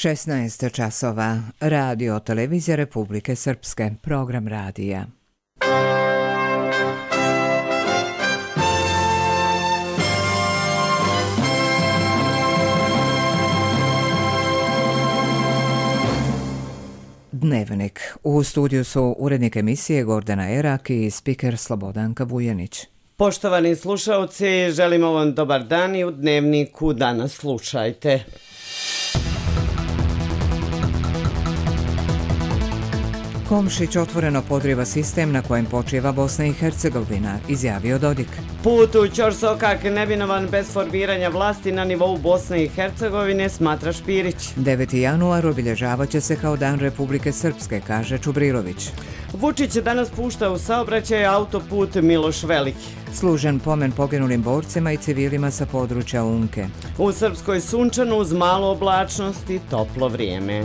16 časova. Radio Televizija Republike Srpske. Program radija. Dnevnik. U studiju su urednik emisije Gordana Erak i spiker Slobodanka Vujanić. Poštovani slušalci, želimo vam dobar dan i u Dnevniku danas slušajte. Komšić otvoreno podriva sistem na kojem počeva Bosna i Hercegovina, izjavio Dodik. Put u ćorsokak nevinovan bez formiranja vlasti na nivou Bosne i Hercegovine, smatra Špirić. 9. januar obilježavat će se kao Dan Republike Srpske, kaže Čubrilović. Vučić danas pušta u saobraćaj autoput Miloš Veliki. Služen pomen poginulim borcima i civilima sa područja Unke. U Srpskoj sunčano uz malo oblačnost i toplo vrijeme.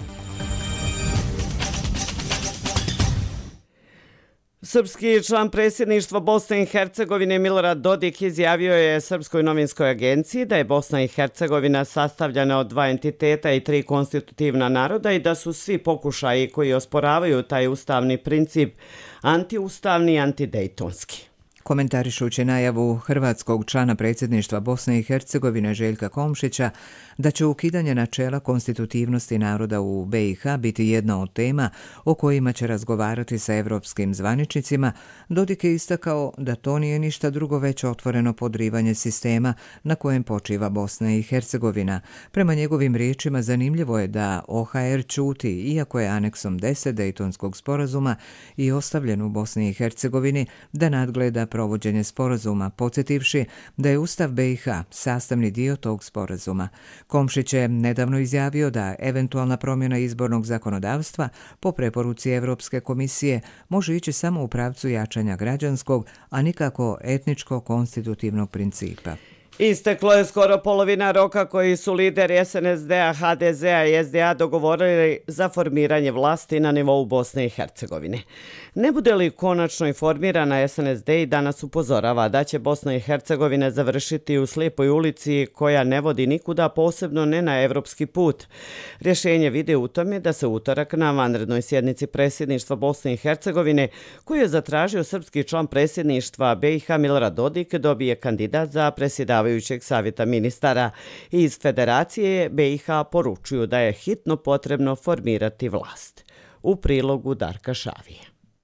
Srpski član predsjedništva Bosne i Hercegovine Milorad Dodik izjavio je Srpskoj novinskoj agenciji da je Bosna i Hercegovina sastavljena od 2 entiteta i 3 konstitutivna naroda i da su svi pokušaji koji osporavaju taj ustavni princip antiustavni i antidejtonski. Komentarišući najavu hrvatskog člana predsjedništva Bosne i Hercegovine Željka Komšića da će ukidanje načela konstitutivnosti naroda u BiH biti jedna od tema o kojima će razgovarati sa evropskim zvaničnicima, Dodik je istakao da to nije ništa drugo već otvoreno podrivanje sistema na kojem počiva Bosna i Hercegovina. Prema njegovim riječima zanimljivo je da OHR ćuti, iako je aneksom 10 Dejtonskog sporazuma i ostavljen u Bosni i Hercegovini da nadgleda provođenje sporazuma, podsjetivši da je Ustav BiH sastavni dio tog sporazuma. Komšić je nedavno izjavio da eventualna promjena izbornog zakonodavstva po preporuci Evropske komisije može ići samo u pravcu jačanja građanskog, a nikako etničko-konstitutivnog principa. Isteklo je skoro polovina roka koji su lideri SNSD-a, HDZ-a i SDA dogovorili za formiranje vlasti na nivou Bosne i Hercegovine. Ne bude li konačno i formirana SNSD i danas upozorava da će Bosna i Hercegovina završiti u slijepoj ulici koja ne vodi nikuda, posebno ne na evropski put. Rješenje vide u tome da se utorak na vanrednoj sjednici predsjedništva Bosne i Hercegovine, koju je zatražio srpski član predsjedništva BiH Milorad Dodik, dobije kandidat za predsjedavajućeg savjeta ministara. Iz Federacije BiH poručuju da je hitno potrebno formirati vlast. U prilogu Darka Šavije.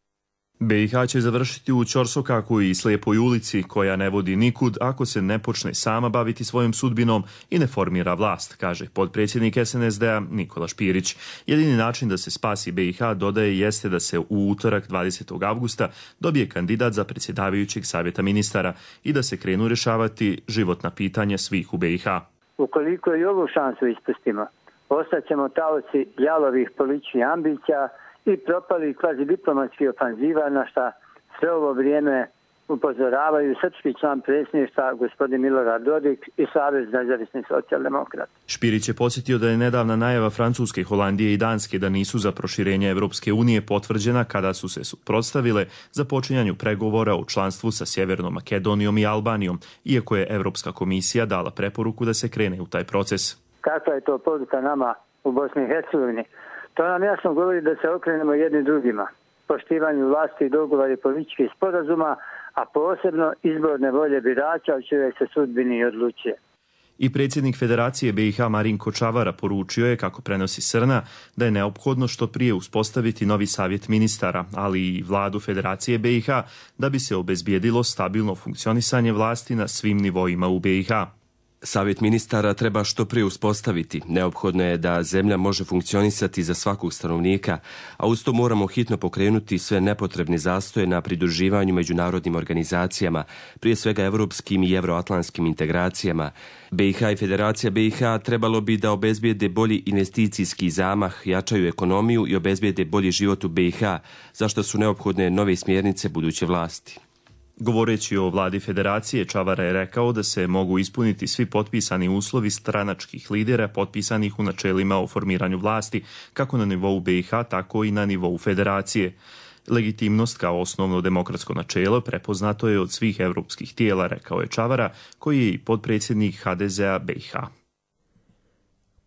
BiH će završiti u ćorsokaku i slijepoj ulici koja ne vodi nikud ako se ne počne sama baviti svojom sudbinom i ne formira vlast, kaže potpredsjednik SNSD-a Nikola Špirić. Jedini način da se spasi BiH, dodaje, jeste da se u utorak 20. avgusta dobije kandidat za predsjedavajućeg savjeta ministara i da se krenu rješavati životna pitanja svih u BiH. Ukoliko i ovu šansu ispustimo, ostaćemo taoci jalovih političkih ambicija i propali kvazi diplomatski ofanziva, na šta sve ovo vrijeme upozoravaju srpski član predsjedništva gospodin Milorad Dodik i Savez nezavisnih socijaldemokrata. Špirić je podsjetio da je nedavna najava Francuske, Holandije i Danske da nisu za proširenje Evropske unije potvrđena kada su se suprotstavile započinjanju pregovora o članstvu sa Sjevernom Makedonijom i Albanijom, iako je Evropska komisija dala preporuku da se krene u taj proces. Kakva je to poruka nama u Bosni i Hercegovini? To nam jasno govori da se okrenemo jedni drugima, poštivanju vlasti i dogovori političkih sporazuma, a posebno izborne volje birača o čijoj se sudbini odlučuje. I predsjednik Federacije BiH Marinko Čavara poručio je, kako prenosi Srna, da je neophodno što prije uspostaviti novi savjet ministara, ali i vladu Federacije BiH, da bi se obezbijedilo stabilno funkcionisanje vlasti na svim nivoima u BiH. Savjet ministara treba što prije uspostaviti. Neophodno je da zemlja može funkcionisati za svakog stanovnika, a uz to moramo hitno pokrenuti sve nepotrebne zastoje na pridruživanju međunarodnim organizacijama, prije svega evropskim i evroatlantskim integracijama. BiH i Federacija BiH trebalo bi da obezbijede bolji investicijski zamah, jačaju ekonomiju i obezbijede bolji život u BiH, zašto su neophodne nove smjernice buduće vlasti. Govoreći o vladi Federacije, Čavara je rekao da se mogu ispuniti svi potpisani uslovi stranačkih lidera potpisanih u načelima o formiranju vlasti, kako na nivou BiH, tako i na nivou Federacije. Legitimnost kao osnovno demokratsko načelo prepoznato je od svih evropskih tijela, rekao je Čavara, koji je i potpredsjednik HDZ-a BiH.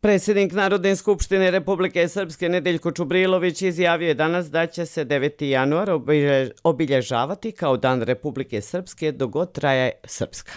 Predsjednik Narodne skupštine Republike Srpske Nedeljko Čubrilović izjavio je danas da će se 9. januar obilježavati kao Dan Republike Srpske dok god traje Srpska.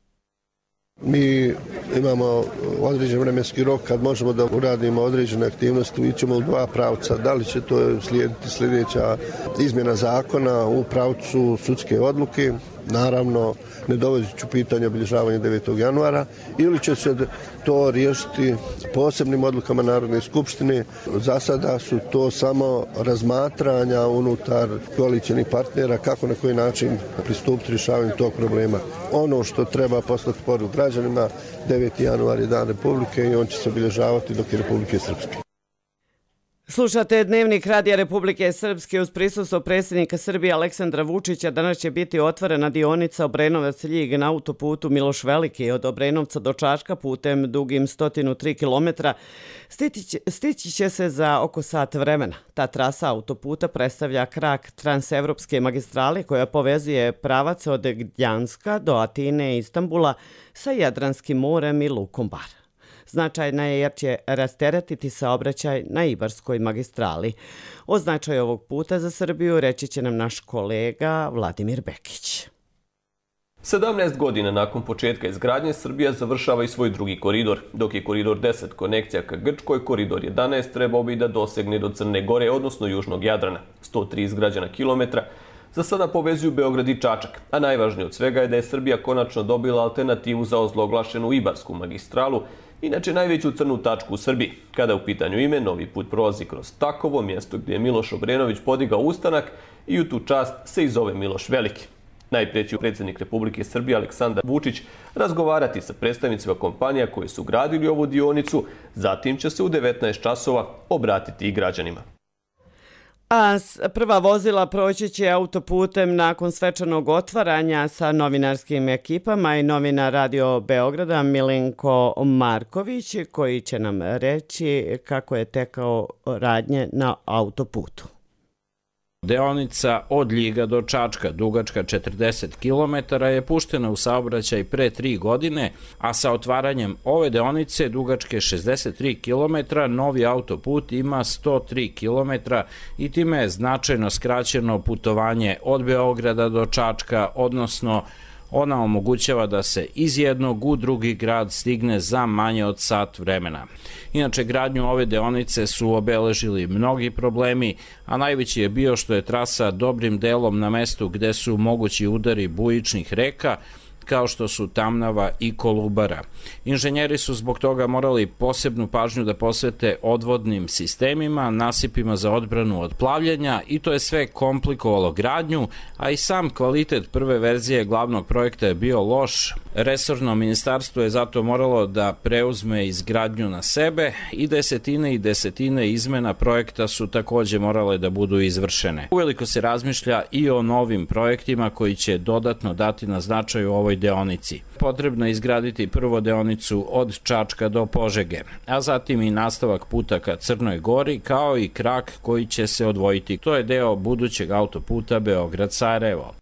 Mi imamo određen vremenski rok kad možemo da uradimo određene aktivnosti, ićemo u dva pravca. Da li će to slijediti sljedeća izmjena zakona u pravcu sudske odluke, naravno ne dovodeći u pitanje obilježavanje 9. januara, ili će se to riješiti posebnim odlukama Narodne skupštine. Za sada su to samo razmatranja unutar koalicijnih partnera kako na koji način pristupiti rješavanju tog problema. Ono što treba poslati poruku građanima, 9. januar je Dan Republike i on će se obilježavati dok je Republike Srpske. Slušate Dnevnik Radija Republike Srpske uz prisustvo predsjednika Srbije Aleksandra Vučića. Danas će biti otvorena dionica Obrenovac-Ljig na autoputu Miloš Veliki od Obrenovca do Čačka putem dugim 103 km. Stići će se za oko sat vremena. Ta trasa autoputa predstavlja krak transevropske magistrale koja povezuje pravac od Gdanska do Atine i Istanbula sa Jadranskim morem i lukom Bar. Značajna je jer će rasteretiti saobraćaj na Ibarskoj magistrali. O značaju ovog puta za Srbiju reći će nam naš kolega Vladimir Bekić. 17 godina nakon početka izgradnje Srbija završava i svoj drugi koridor. Dok je koridor 10 konekcija ka Grčkoj, koridor 11 trebao bi da dosegne do Crne Gore, odnosno Južnog Jadrana. 103 izgrađena kilometra za sada povezuju Beograd i Čačak, a najvažnije od svega je da je Srbija konačno dobila alternativu za ozloglašenu Ibarsku magistralu, inače najveću crnu tačku u Srbiji. Kada je u pitanju ime, novi put prolazi kroz Takovo, mjesto gdje je Miloš Obrenović podigao ustanak i u tu čast se i zove Miloš Veliki. Najprije će predsjednik Republike Srbije Aleksandar Vučić razgovarati sa predstavnicima kompanija koji su gradili ovu dionicu, zatim će se u 19 časova obratiti i građanima. A prva vozila proći će autoputem nakon svečanog otvaranja sa novinarskim ekipama i novinar Radio Beograda Milenko Marković koji će nam reći kako je tekao radnje na autoputu. Deonica od Ljiga do Čačka, dugačka 40 km, je puštena u saobraćaj pre 3 godine, a sa otvaranjem ove deonice dugačke 63 km, novi autoput ima 103 km i time je značajno skraćeno putovanje od Beograda do Čačka, odnosno ona omogućava da se iz jednog u drugi grad stigne za manje od sat vremena. Inače, gradnju ove deonice su obeležili mnogi problemi, a najveći je bio što je trasa dobrim delom na mestu gde su mogući udari bujičnih reka, kao što su Tamnava i Kolubara. Inženjeri su zbog toga morali posebnu pažnju da posvete odvodnim sistemima, nasipima za odbranu od plavljanja i to je sve komplikovalo gradnju, a i sam kvalitet prve verzije glavnog projekta je bio loš. Resorno ministarstvo je zato moralo da preuzme izgradnju na sebe i desetine izmena projekta su takođe morale da budu izvršene. Uveliko se razmišlja i o novim projektima koji će dodatno dati na značaju ovoj deonici. Potrebno je izgraditi prvo deonicu od Čačka do Požege, a zatim i nastavak puta ka Crnoj Gori, kao i krak koji će se odvojiti. To je deo budućeg autoputa Beograd-Sarajevo.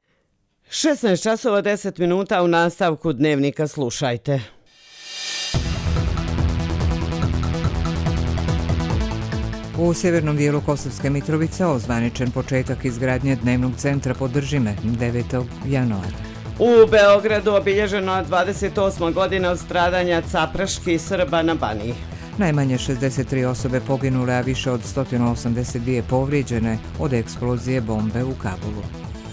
16 časova 10 minuta u nastavku Dnevnika slušajte. U sjevernom dijelu Kosovske Mitrovice ozvaničen početak izgradnje dnevnog centra Podržime 9. januara. U Beogradu obilježeno 28. godina od stradanja capraških Srba na Baniji. Najmanje 63 osobe poginule, a više od 182 povrijeđene od eksplozije bombe u Kabulu.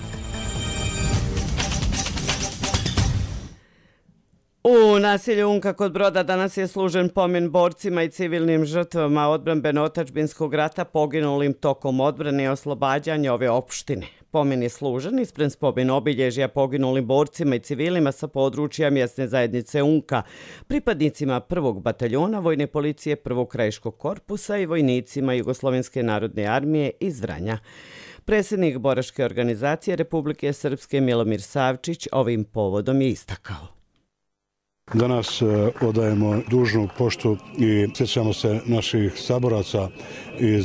U naselju Unka kod Broda danas je služen pomen borcima i civilnim žrtvama odbrambeno-otadžbinskog rata poginulim tokom odbrane i oslobađanja ove opštine. Pomen je služen ispred spomen obilježja poginulim borcima i civilima sa područja mjesne zajednice Unka, pripadnicima 1. bataljona Vojne policije 1. krajiškog korpusa i vojnicima Jugoslovenske narodne armije iz Vranja. Predsjednik boračke organizacije Republike Srpske Milomir Savčić ovim povodom je istakao. Danas odajemo dužnu poštu i sjećamo se naših saboraca iz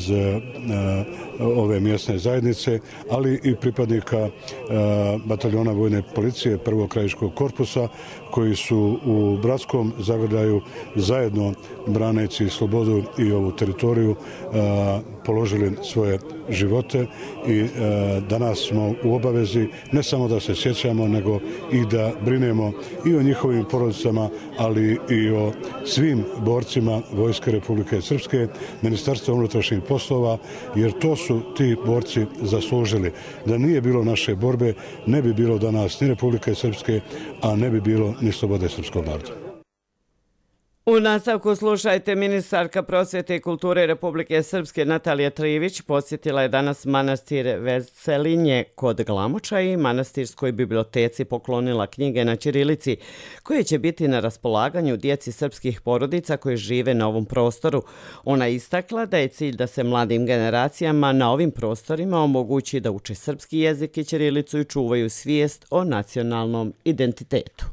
ove mjesne zajednice, ali i pripadnika bataljona vojne policije prvog krajiškog korpusa koji su u bratskom zagrljaju zajedno braneći slobodu i ovu teritoriju položili svoje živote i danas smo u obavezi ne samo da se sjećamo, nego i da brinemo i o njihovim porodicama, ali i o svim borcima Vojske Republike Srpske, Ministarstva unutrašnjih poslova, jer to su ti borci zaslužili. Da nije bilo naše borbe, ne bi bilo danas ni Republike Srpske, a ne bi bilo ni slobode srpskog naroda. U nastavku slušajte, ministarka prosvjete i kulture Republike Srpske Natalija Trivić posjetila je danas manastir Veselinje kod Glamoča i manastirskoj biblioteci poklonila knjige na ćirilici koje će biti na raspolaganju djeci srpskih porodica koji žive na ovom prostoru. Ona istakla da je cilj da se mladim generacijama na ovim prostorima omogući da uče srpski jezik i ćirilicu i čuvaju svijest o nacionalnom identitetu.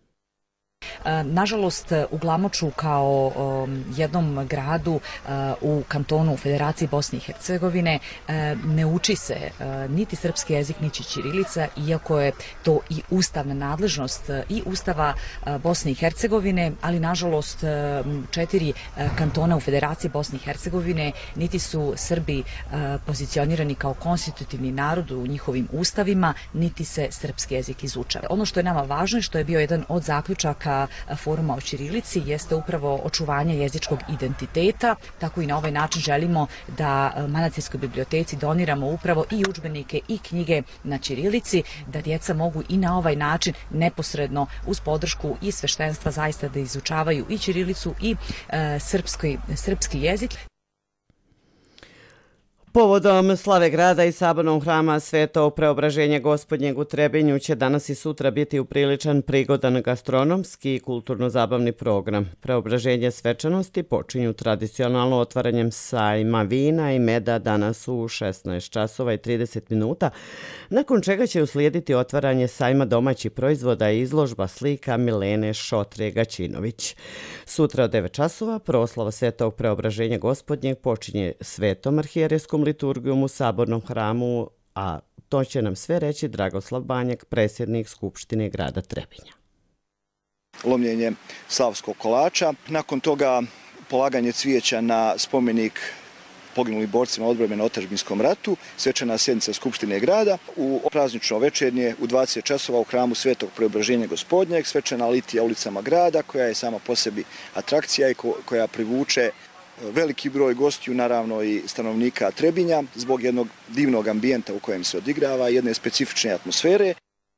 Nažalost, u Glamoču kao jednom gradu u kantonu Federaciji Bosne i Hercegovine ne uči se niti srpski jezik, niti ćirilica, iako je to i ustavna nadležnost i Ustava Bosne i Hercegovine, ali nažalost 4 kantona u Federaciji Bosne i Hercegovine niti su Srbi pozicionirani kao konstitutivni narod u njihovim ustavima, niti se srpski jezik izučava. Ono što je nama važno i što je bio jedan od zaključaka foruma o ćirilici jeste upravo očuvanje jezičkog identiteta. Tako i na ovaj način želimo da manastirskoj biblioteci doniramo upravo i udžbenike i knjige na ćirilici, da djeca mogu i na ovaj način neposredno uz podršku i sveštenstva zaista da izučavaju i ćirilicu i srpski jezik. Povodom slave grada i sabornog hrama Svetog Preobraženja Gospodnjeg u Trebinju će danas i sutra biti upriličan prigodan gastronomski i kulturno-zabavni program. Preobraženje svečanosti počinju tradicionalno otvaranjem sajma vina i meda danas u 16 časova i 30 minuta, nakon čega će uslijediti otvaranje sajma domaćih proizvoda i izložba slika Milene Šotre-Gaćinović. Sutra od 9 časova proslava Svetog Preobraženja Gospodnjeg počinje svetom arhijerejskom liturgijom u sabornom hramu, a to će nam sve reći Dragoslav Banjak, predsjednik Skupštine grada Trebinja. Lomljenje slavskog kolača, nakon toga polaganje cvijeća na spomenik poginulim borcima odbrane u otadžbinskom ratu, svečana sjednica Skupštine grada, u praznično večernje u 20 časova u hramu Svetog Preobraženja Gospodnjeg, svečana litija ulicama grada koja je sama po sebi atrakcija i koja privuče veliki broj gostiju, naravno i stanovnika Trebinja, zbog jednog divnog ambijenta u kojem se odigrava, jedne specifične atmosfere.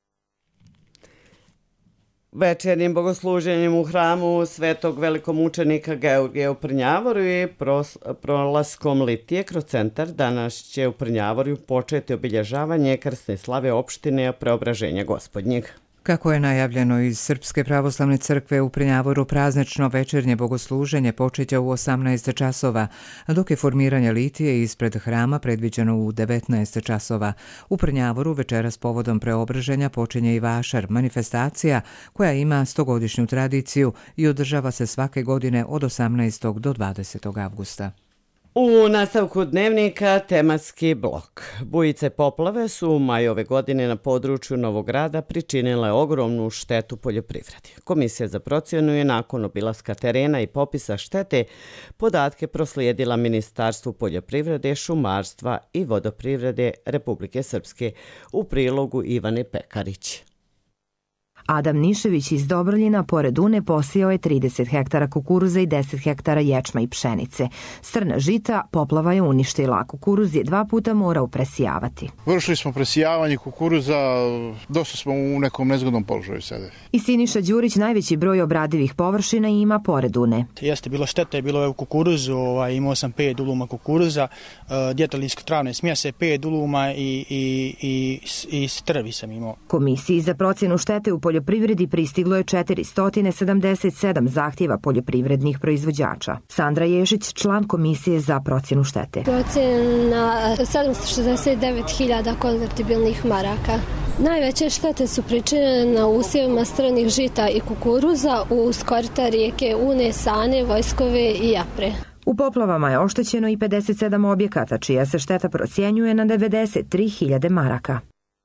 Večernjim bogosluženjem u hramu Svetog velikomučenika Georgija u Prnjavoru i prolaskom litije kroz centar danas će u Prnjavoru početi obilježavanje krsne slave opštine Preobraženja Gospodnjeg. Kako je najavljeno iz Srpske pravoslavne crkve u Prnjavoru, praznično večernje bogosluženje počeće u 18 časova, dok je formiranje litije ispred hrama predviđeno u 19 časova. U Prnjavoru večeras povodom preobraženja počinje i vašar, manifestacija koja ima 100-godišnju tradiciju i održava se svake godine od 18. do 20. avgusta. U nastavku dnevnika tematski blok. Bujice poplave su u maju ove godine na području Novog Grada pričinile ogromnu štetu poljoprivredi. Komisija za procjenu je nakon obilaska terena i popisa štete podatke proslijedila Ministarstvu poljoprivrede, šumarstva i vodoprivrede Republike Srpske u prilogu Ivane Pekarić. Adam Nišević iz Dobroljina pored Une posijao je 30 hektara kukuruza i 10 hektara ječma i pšenice. Strna žita poplava je uništila, a kukuruz je 2 puta morao presijavati. Vršili smo presijavanje kukuruza, dosta smo u nekom nezgodnom položaju sada. I Siniša Đurić najveći broj obradivih površina ima pored Une. Jeste bilo štete, bilo je u kukuruzu, imao sam 5 duluma kukuruza, djetalinsko-travne smjese, 5 duluma i strvi sam imao. Komisiji za procjenu štete u poljoprivredi poljoprivredi pristiglo je 477 zahtjeva poljoprivrednih proizvođača. Sandra Ješić, član Komisije za procjenu štete. Procjena 769.000 konvertibilnih maraka. Najveće štete su pričinjene na usjevima stranih žita i kukuruza uz korita rijeke Une, Sane, Vojskove i Japre. U poplavama je oštećeno i 57 objekata, čija se šteta procjenjuje na 93.000 maraka.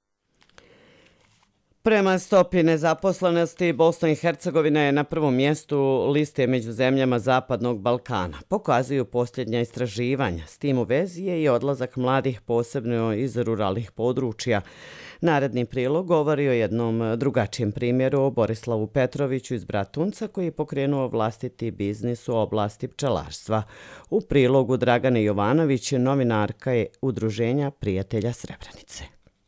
Prema stopi nezaposlenosti, Bosna i Hercegovina je na prvom mjestu liste među zemljama Zapadnog Balkana. Pokazuju posljednja istraživanja. S tim u vezi je i odlazak mladih, posebno iz ruralnih područja. Naredni prilog govori o jednom drugačijem primjeru o Borislavu Petroviću iz Bratunca koji je pokrenuo vlastiti biznis u oblasti pčelarstva. U prilogu Dragane Jovanović, novinarka je Udruženja prijatelja Srebrenice.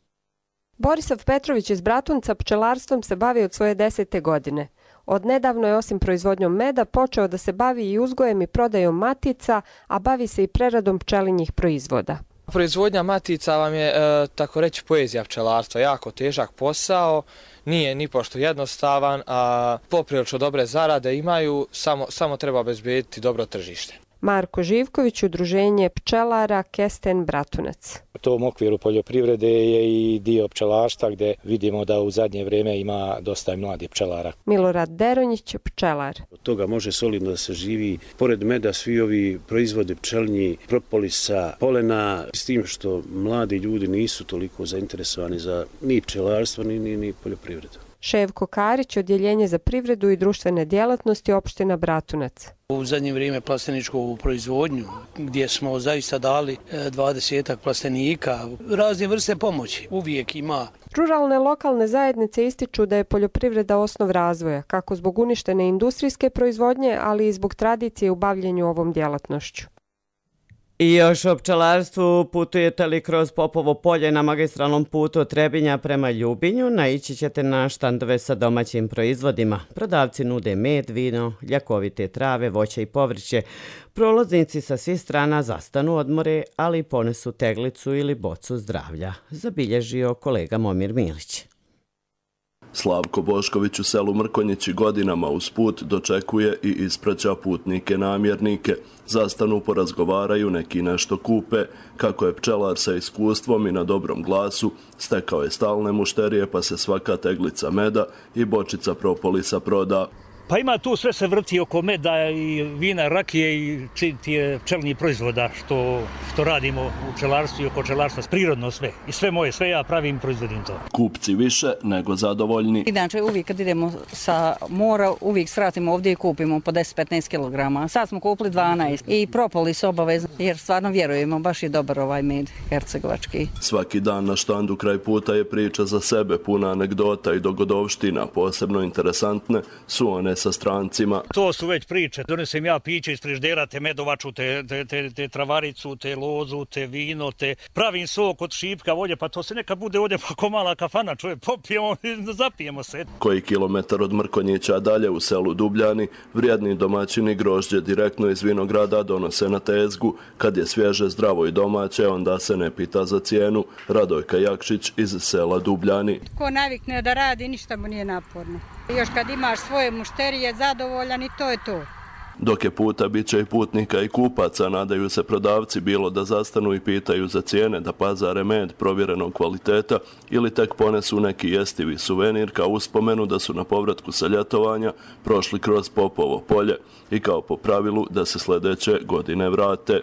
Borislav Petrović iz Bratunca pčelarstvom se bavi od svoje 10. godine. Odnedavno je osim proizvodnjom meda počeo da se bavi i uzgojem i prodajom matica, a bavi se i preradom pčelinjih proizvoda. Proizvodnja matica vam je, tako reći, poezija pčelarstva, jako težak posao, nije ni pošto jednostavan, a poprilično dobre zarade imaju, samo treba obezbediti dobro tržište. Marko Živković, Udruženje pčelara Kesten Bratunac. U tom okviru poljoprivrede je i dio pčelarstva gdje vidimo da u zadnje vrijeme ima dosta mladih pčelara. Milorad Deronjić, pčelar. Od toga može solidno da se živi. Pored meda svi ovi proizvodi pčelinji, propolisa, polena, s tim što mladi ljudi nisu toliko zainteresovani za ni pčelarstvo ni poljoprivredu. Ševko Karić, Odjeljenje za privredu i društvene djelatnosti, opština Bratunac. U zadnje vrijeme plasteničku proizvodnju gdje smo zaista dali 20 plastenika, razne vrste pomoći, uvijek ima. Ruralne lokalne zajednice ističu da je poljoprivreda osnov razvoja, kako zbog uništene industrijske proizvodnje, ali i zbog tradicije u bavljenju ovom djelatnošću. I još o pčelarstvu. Putujete li kroz Popovo polje na magistralnom putu od Trebinja prema Ljubinju, naići ćete na štandove sa domaćim proizvodima. Prodavci nude med, vino, ljekovite trave, voće i povrće. Prolaznici sa svih strana zastanu, odmore, ali ponesu teglicu ili bocu zdravlja, zabilježio kolega Momir Milić. Slavko Bošković u selu Mrkonjići godinama uz put dočekuje i ispraća putnike namjernike. Zastanu, porazgovaraju, neki nešto kupe. Kako je pčelar sa iskustvom i na dobrom glasu, stekao je stalne mušterije pa se svaka teglica meda i bočica propolisa proda. Pa ima tu sve se vrti oko meda i vina, rakije i pčelnih proizvoda što radimo u pčelarstvu i oko pčelarstva. Prirodno sve. I sve moje, sve ja pravim i proizvodim to. Kupci više nego zadovoljni. Inače, uvijek kad idemo sa mora, uvijek svratimo ovdje i kupimo po 10-15 kg. Sad smo kupili 12 i propolis obavezno, jer stvarno vjerujemo, baš je dobar ovaj med hercegovački. Svaki dan na štandu kraj puta je priča za sebe, puna anegdota i dogodovština. Posebno interesantne su one sa strancima. To su već priče. Donesem ja piće iz frižidera, te medovaču, te travaricu, te lozu, te vino, te pravim sok od šipka volje, pa to se neka bude ovdje pa ko mala kafana, čovjek, popijemo i zapijemo se. Koji kilometar od Mrkonjića dalje u selu Dubljani, vrijedni domaćini grožđe direktno iz vinograda donose na tezgu. Kad je svježe, zdravo i domaće, onda se ne pita za cijenu. Radojka Jakšić iz sela Dubljani. Ko navikne da radi, ništa mu nije naporno. Još kad imaš svoje mušterije, zadovoljan i to je to. Dok je puta, bit će i putnika i kupaca, nadaju se prodavci, bilo da zastanu i pitaju za cijene, da pazare med provjerenog kvaliteta ili tek ponesu neki jestivi suvenir kao uspomenu da su na povratku sa ljetovanja prošli kroz Popovo polje i kao po pravilu da se sljedeće godine vrate.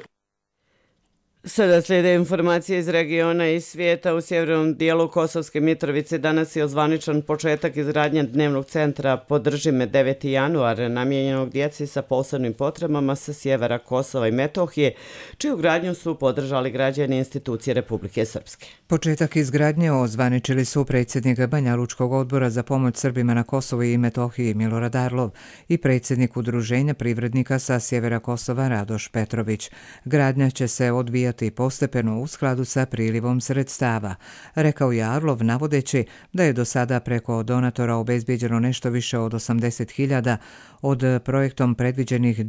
Sada slijede informacije iz regiona i svijeta. U sjevernom dijelu Kosovske Mitrovice danas je ozvaničan početak izgradnje dnevnog centra Podrži me 9. januar, namijenjenog djeci sa posebnim potrebama sa sjevera Kosova i Metohije, čiju gradnju su podržali građani institucije Republike Srpske. Početak izgradnje ozvaničili su predsjednik Banja Lučkog odbora za pomoć Srbima na Kosovu i Metohiji Milorad Arlov i predsjednik Udruženja privrednika sa sjevera Kosova Radoš Petrović. Gradnja će se odvijati postepeno u skladu sa prilivom sredstava, rekao je Arlov, navodeći da je do sada preko donatora obezbijeđeno nešto više od 80.000 od projektom predviđenih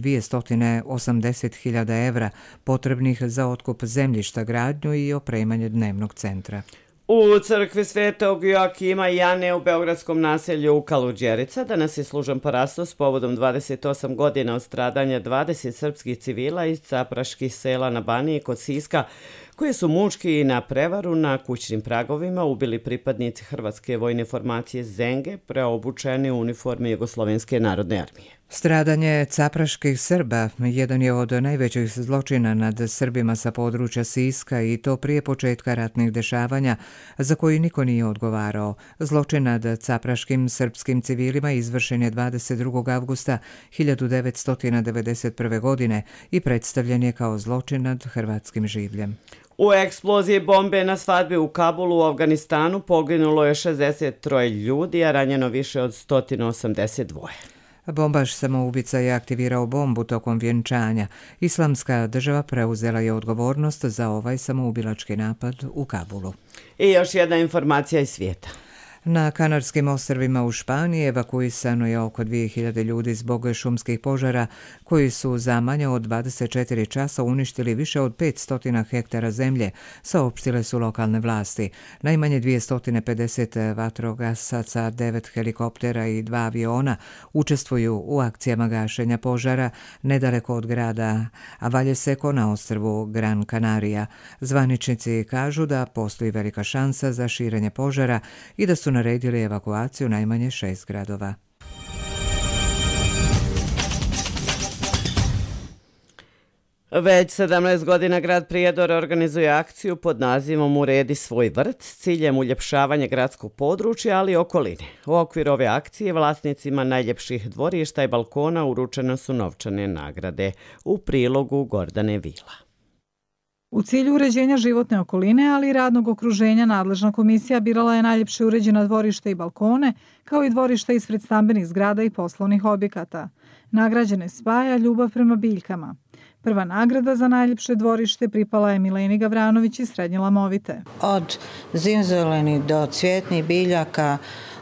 280.000 evra potrebnih za otkup zemljišta, gradnju i opremanje dnevnog centra. U crkvi Svetog Joakima i Ane u beogradskom naselju Kaluđerica danas je služan parastos povodom 28 godina od stradanja 20 srpskih civila iz capraških sela na Baniji kod Siska, koje su mučki i na prevaru na kućnim pragovima ubili pripadnici Hrvatske vojne formacije Zenge, preobučeni u uniforme Jugoslovenske narodne armije. Stradanje capraških Srba jedan je od najvećih zločina nad Srbima sa područja Siska i to prije početka ratnih dešavanja za koji niko nije odgovarao. Zločin nad capraškim srpskim civilima izvršen je 22. avgusta 1991. godine i predstavljen je kao zločin nad hrvatskim življem. U eksploziji bombe na svadbi u Kabulu u Afganistanu poginulo je 63 ljudi, a ranjeno više od 182. Bombaš samoubica je aktivirao bombu tokom vjenčanja. Islamska država preuzela je odgovornost za ovaj samoubilački napad u Kabulu. I još jedna informacija iz svijeta. Na Kanarskim ostrvima u Španiji evakuisano je oko 2000 ljudi zbog šumskih požara koji su za manje od 24 časa uništili više od 500 hektara zemlje, saopštile su lokalne vlasti. Najmanje 250 vatrogasaca, 9 helikoptera i 2 aviona učestvuju u akcijama gašenja požara nedaleko od grada Valleseco na ostrvu Gran Canaria. Zvaničnici kažu da postoji velika šansa za širenje požara i da su naredili evakuaciju najmanje 6 gradova. Već 17 godina grad Prijedor organizuje akciju pod nazivom Uredi svoj vrt s ciljem uljepšavanja gradskog područja, ali i okoline. U okviru ove akcije vlasnicima najljepših dvorišta i balkona uručene su novčane nagrade. U prilogu Gordane Vila. U cilju uređenja životne okoline, ali i radnog okruženja, nadležna komisija birala je najljepše uređena dvorište i balkone, kao i dvorišta ispred stambenih zgrada i poslovnih objekata. Nagrađene spaja ljubav prema biljkama. Prva nagrada za najljepše dvorište pripala je Mileni Gavranović iz Srednje Lamovite. Od zimzeleni do cvjetnih biljaka,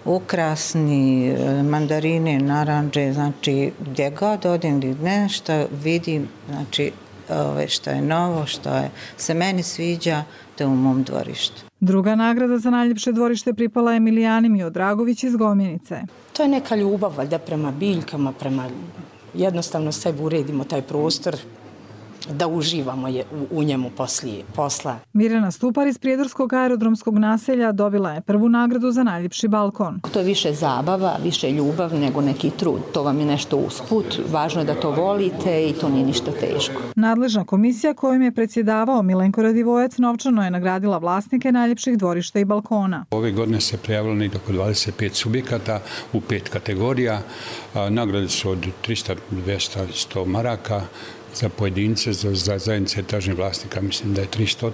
ukrasni, mandarine, naranđe, znači gdje god odim, gdje što vidim, znači što je novo, što se meni sviđa, to je u mom dvorištu. Druga nagrada za najljepše dvorište pripala je Milijani Miodragović iz Gomjenice. To je neka ljubav, valjda, prema biljkama, prema jednostavno sebi uredimo taj prostor, da uživamo u njemu poslije posla. Mirjana Stupar iz Prijedorskog aerodromskog naselja dobila je prvu nagradu za najljepši balkon. To je više zabava, više ljubav nego neki trud. To vam je nešto usput, važno je da to volite i to nije ništa teško. Nadležna komisija kojom je predsjedavao Milenko Radivojac novčano je nagradila vlasnike najljepših dvorišta i balkona. Ove godine se prijavilo negdje oko 25 subjekata u 5 kategorija. Nagrade su od 300, 200, 100 maraka. Za pojedince, za zajednice etažnih vlasnika, mislim da je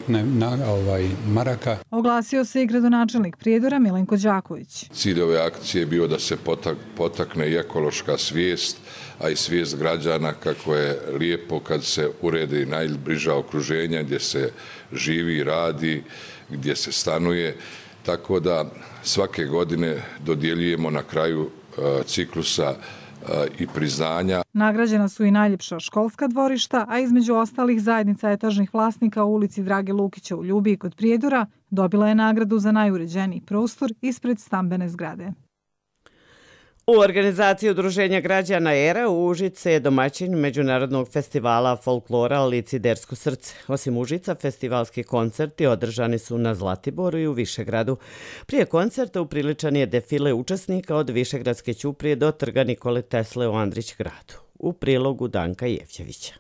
300 maraka. Oglasio se i gradonačelnik Prijedora Milenko Đaković. Cilj ove akcije je bio da se potakne i ekološka svijest, a i svijest građana kako je lijepo kad se uredi najbliža okruženja gdje se živi, radi, gdje se stanuje. Tako da svake godine dodjeljujemo na kraju ciklusa i priznanja. Nagrađena su i najljepša školska dvorišta, a između ostalih zajednica etažnih vlasnika u ulici Drage Lukića u Ljubiji kod Prijedora dobila je nagradu za najuređeniji prostor ispred stambene zgrade. U organizaciji Udruženja građana ERA u Užice je domaćin Međunarodnog festivala folklora Licidersko srce. Osim Užica, festivalski koncerti održani su na Zlatiboru i u Višegradu. Prije koncerta upriličan je defile učesnika od Višegradske ćuprije do trga Nikole Tesle u Andrićgradu. U prilogu Danka Jevđevića.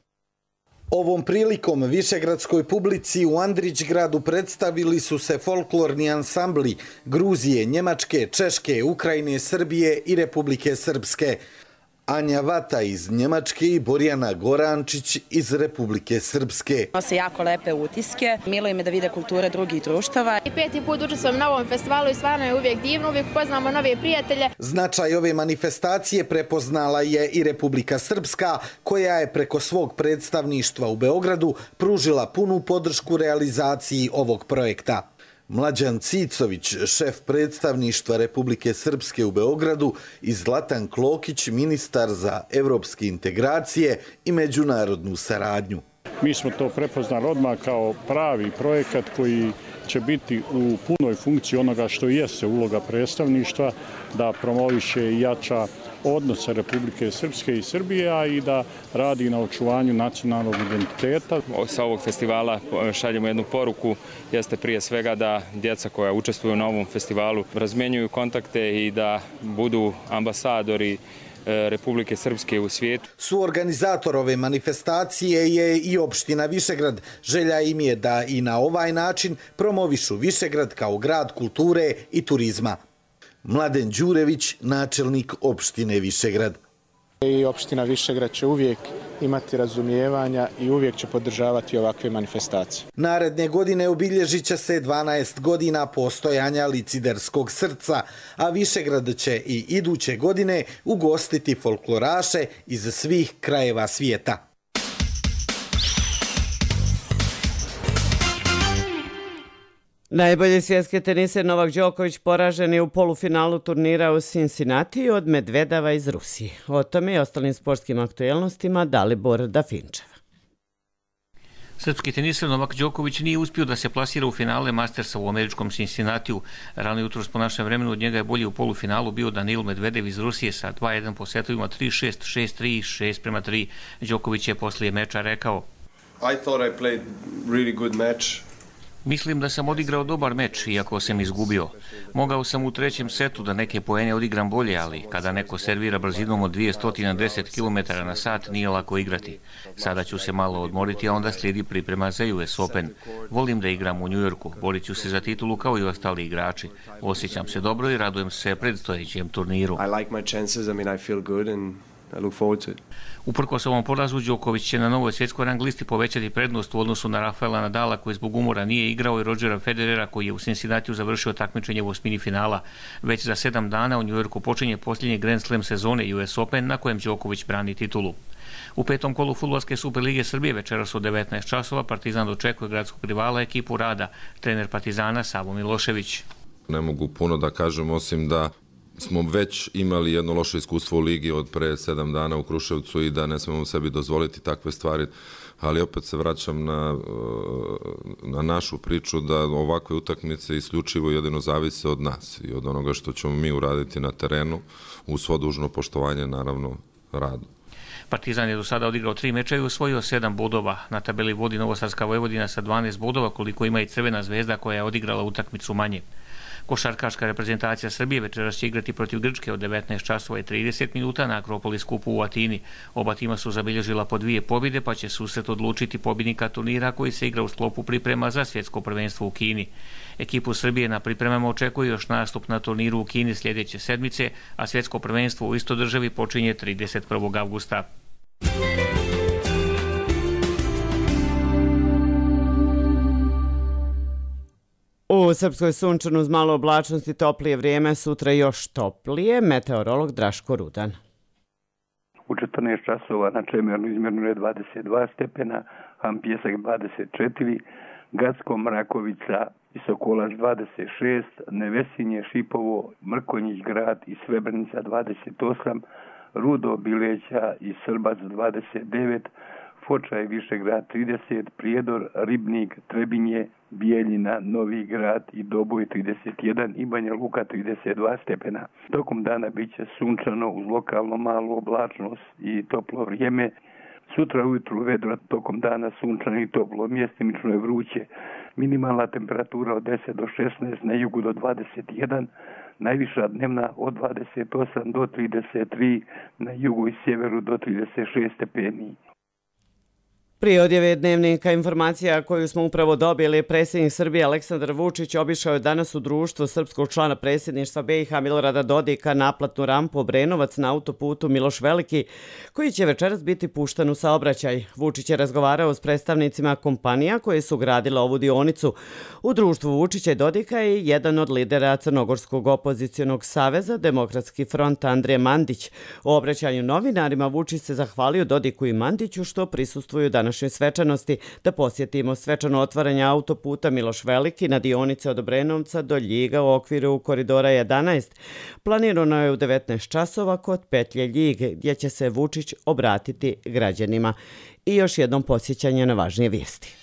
Ovom prilikom višegradskoj publici u Andrićgradu predstavili su se folklorni ansambli Gruzije, Njemačke, Češke, Ukrajine, Srbije i Republike Srpske. Anja Vata iz Njemačke i Borjana Gorančić iz Republike Srpske. Nose jako lepe utiske, milo im je da vide kulture drugih društava. I 5. put učestvujem na ovom festivalu i stvarno je uvijek divno, uvijek poznamo nove prijatelje. Značaj ove manifestacije prepoznala je i Republika Srpska, koja je preko svog predstavništva u Beogradu pružila punu podršku realizaciji ovog projekta. Mlađan Cicović, šef predstavništva Republike Srpske u Beogradu, i Zlatan Klokić, ministar za evropske integracije i međunarodnu saradnju. Mi smo to prepoznali odmah kao pravi projekat koji će biti u punoj funkciji onoga što jeste uloga predstavništva, da promoviše i jača odnose Republike Srpske i Srbije, a i da radi na očuvanju nacionalnog identiteta. Sa ovog festivala šaljemo jednu poruku, jeste prije svega da djeca koja učestvuju na ovom festivalu razmjenjuju kontakte i da budu ambasadori Republike Srpske u svijetu. Suorganizator ove manifestacije je i opština Višegrad. Želja im je da i na ovaj način promovišu Višegrad kao grad kulture i turizma. Mladen Đurević, načelnik opštine Višegrad. I opština Višegrad će uvijek imati razumijevanja i uvijek će podržavati ovakve manifestacije. Naredne godine obilježit će se 12 godina postojanja Liciderskog srca, a Višegrad će i iduće godine ugostiti folkloraše iz svih krajeva svijeta. Najbolji svjetski teniser Novak Đoković poražen je u polufinalu turnira u Cincinnati od Medvedeva iz Rusije. O tome i ostalim sportskim aktuelnostima Dalibor Dafinčev. Srpski teniser Novak Đoković nije uspio da se plasira u finale Mastersa u američkom Cincinnatiju. Rano jutros po našem vremenu od njega je bolji u polufinalu bio Danil Medvedev iz Rusije sa 2-1 po setovima 3-6, 6-3 i 6-3. Đoković je poslije meča rekao: I thought I played really good match. Mislim da sam odigrao dobar meč, iako sam izgubio. Mogao sam u trećem setu da neke poene odigram bolje, ali kada neko servira brzinom od 210 km na sat, nije lako igrati. Sada ću se malo odmoriti, a onda slijedi priprema za US Open. Volim da igram u Njujorku, borit ću se za titulu kao i ostali igrači. Osjećam se dobro i radujem se predstojećem turniru. I like my chances, I feel good and I look forward to it. Uprkos ovom porazu, Đoković će na novoj svjetskoj rang listi povećati prednost u odnosu na Rafaela Nadala, koji zbog umora nije igrao, i Rodgera Federera, koji je u Cincinnatiju završio takmičenje u osmini finala. Već za 7 dana u Njujorku počinje posljednji Grand Slam sezone US Open, na kojem Đoković brani titulu. U petom kolu Fudbalske Superlige Srbije večeras od 19 časova Partizan dočekuje gradskog rivala, ekipu Rada, trener Partizana Savo Milošević. Ne mogu puno da kažem, osim da smo već imali jedno loše iskustvo u ligi od pre 7 dana u Kruševcu i da ne smemo sebi dozvoliti takve stvari, ali opet se vraćam na našu priču da ovakve utakmice isključivo jedino zavise od nas i od onoga što ćemo mi uraditi na terenu, uz svo dužno poštovanje naravno Radu. Partizan je do sada odigrao 3 meča i osvojio 7 bodova. Na tabeli vodi Novosadska Vojvodina sa 12 bodova, koliko ima i Crvena Zvezda koja je odigrala utakmicu manje. Košarkaška reprezentacija Srbije večeras će igrati protiv Grčke od 19 časova i 30 minuta na Akropolis kupu u Atini. Oba tima su zabilježila po 2 pobjede, pa će susret odlučiti pobjednika turnira koji se igra u sklopu priprema za svjetsko prvenstvo u Kini. Ekipu Srbije na pripremama očekuje još nastup na turniru u Kini sljedeće sedmice, a svjetsko prvenstvo u istoj državi počinje 31. avgusta. U Srpskoj sunčanu uz malo oblačnosti toplije vrijeme, sutra još toplije. Meteorolog Draško Rudan. U 14 časova na Čemernu izmjerno je 22 stepena, Hampjesak 24, Gacko, Mrakovica i Sokolac 26, Nevesinje, Šipovo, Mrkonjić grad i Srebrenica 28, Rudo, Bileća i Srbac 29, Foča i Višegrad 30, Prijedor, Ribnik, Trebinje, Bijeljina, Novi grad i Doboj 31 i Banja Luka 32 stepena. Tokom dana bit će sunčano uz lokalno malu oblačnost i toplo vrijeme. Sutra ujutru vedro, tokom dana sunčano i toplo, mjestimično je vruće. Minimalna temperatura od 10 do 16, na jugu do 21, najviša dnevna od 28 do 33, na jugu i sjeveru do 36 stepeni. Prije odjave Dnevnika informacija koju smo upravo dobili, predsjednik Srbije Aleksandar Vučić obišao je danas u društvu srpskog člana predsjedništva BiH Milorada Dodika naplatnu rampu Obrenovac na autoputu Miloš Veliki, koji će večeras biti pušten u saobraćaj. Vučić je razgovarao s predstavnicima kompanija koje su gradile ovu dionicu. U društvu Vučića i Dodika je jedan od lidera Crnogorskog opozicionog saveza Demokratski front Andrija Mandić. U obraćanju novinarima Vučić se zahvalio Dodiku i Mandiću što prisustvuju danas današnjoj svečanosti da posjetimo svečano otvaranje autoputa Miloš Veliki na dionice od Obrenovca do Ljiga u okviru koridora 11. Planirano je u 19 časova kod petlje Ljig, gdje će se Vučić obratiti građanima. I još jednom podsjećanje na važnije vijesti.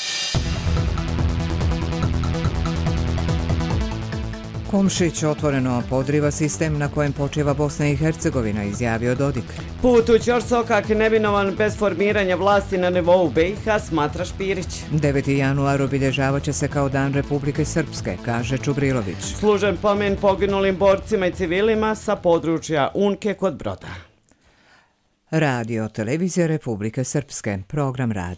Komšić otvoreno podriva sistem na kojem počiva Bosna i Hercegovina, izjavio Dodik. Put u Ćorsokak neminovan bez formiranja vlasti na nivou BiH, smatra Špirić. 9. januar obilježavat će se kao Dan Republike Srpske, kaže Čubrilović. Služen pomen poginulim borcima i civilima sa područja Unke kod Broda. Radio Televizija Republike Srpske, program radi.